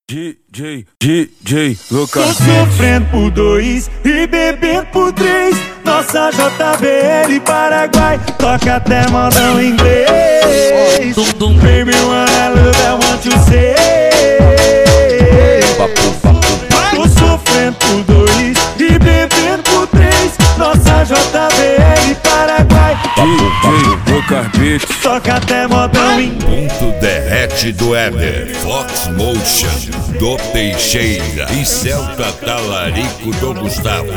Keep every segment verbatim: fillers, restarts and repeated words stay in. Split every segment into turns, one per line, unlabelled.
D J, D J, Lucas.
Tô sofrendo por dois e bebendo por três. Nossa J B L Paraguai toca até modão inglês. Baby, wanna love, I want to say. Tô sofrendo por dois e bebendo por três. Nossa J B L Paraguai
D J, Lucas Beats.
toca até modão inglês.
Ponto derrete do Éder, Fox Motion do Teixeira e Celta Talarico do Gustavo.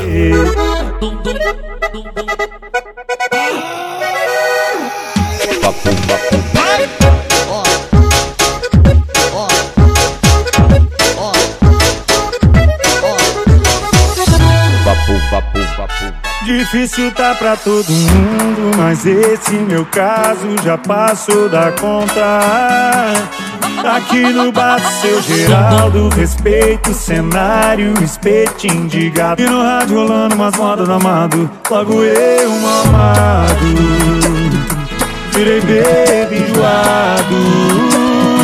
Difícil tá pra todo mundo, mas esse meu caso já passou da conta. Aqui no bar do seu Geraldo, respeito o cenário, espetinho de gato. E no rádio rolando umas modas do amado, logo eu, um amado. Virei bebê enjoado.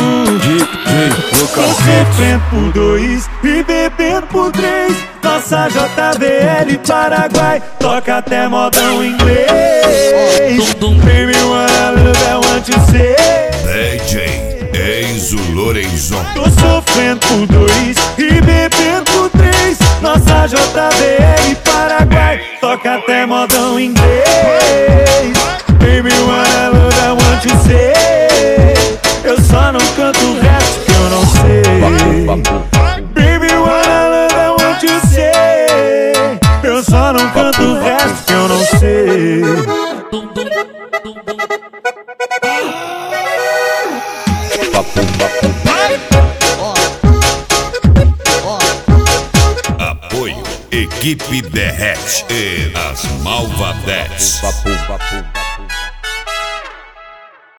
Tô sofrendo por dois e bebendo por três. Nossa J B L Paraguai toca até modão inglês. Baby, wanna love, I want to say.
D J Enzo Lorenzon.
Tô sofrendo por dois e bebendo por três. Nossa J B L Paraguai toca até modão inglês. Baby, wanna love, I want to say. Eu só não canto o resto que eu não sei. Baby, wanna love, I want to say. Eu só não canto o resto que eu não sei.
Apoio Equipe Derrete e as Malvadetes.